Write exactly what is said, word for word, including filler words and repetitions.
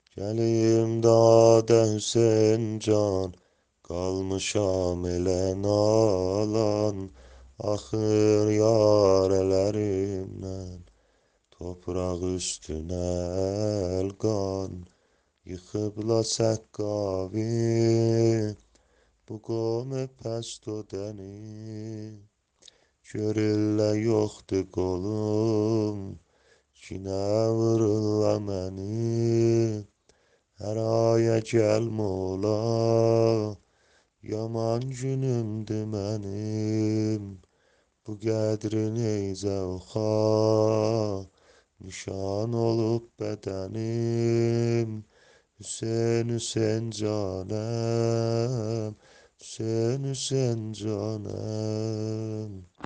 Geleyim dağda Hüseyin can, kalmışam ele nalan. Ahır yarelerimden, toprak üstüne elgan. Yıkıbla sekkavi, bu kome pesto deni. Körülle yoktu kolum, Çine vırılla məni. Her aya gelme ola, yaman günümdü benim. Bu qədrin eyzə oxa, nişan olup bedenim. Hüseyin Hüseyin canım, Hüseyin Hüseyin canım.